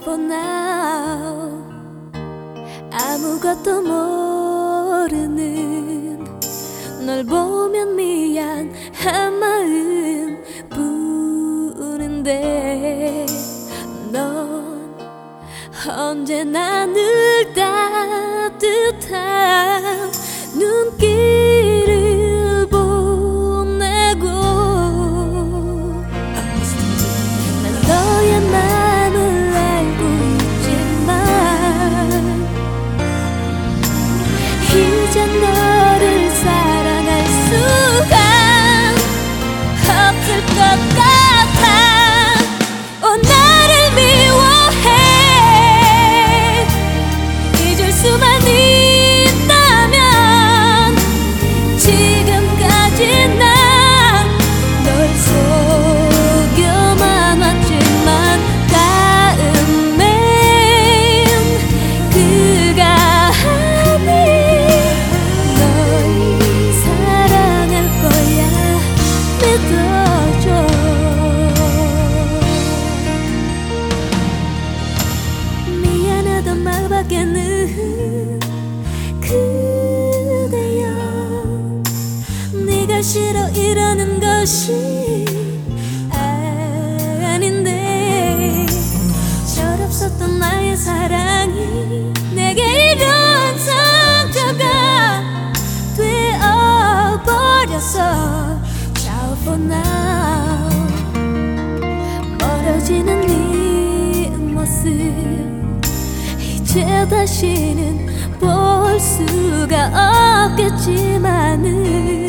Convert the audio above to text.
for now. 아무것도 모르는 널 보면 미안한 마음 뿐인데 넌 언제나 늘 따뜻한 눈길을 보내고 난 너의 맘을 알고 있지만 이제 너를 사랑할 수가 없을 것 같아. 나를 미워해. 잊을 수만 있다면 지금까지 난 널 속여만 왔지만 다음엔 그가 아닌 널 사랑할 거야. 믿어줘. 미안하던 말밖에는 그대여 네가 싫어 이러는 것이 아닌데 철없었던 나의 사랑이 내게 이런 상처가 되어버렸어. Ciao for now. 멀어지는 네 모습 이제 다시는 볼 수가 없겠지만은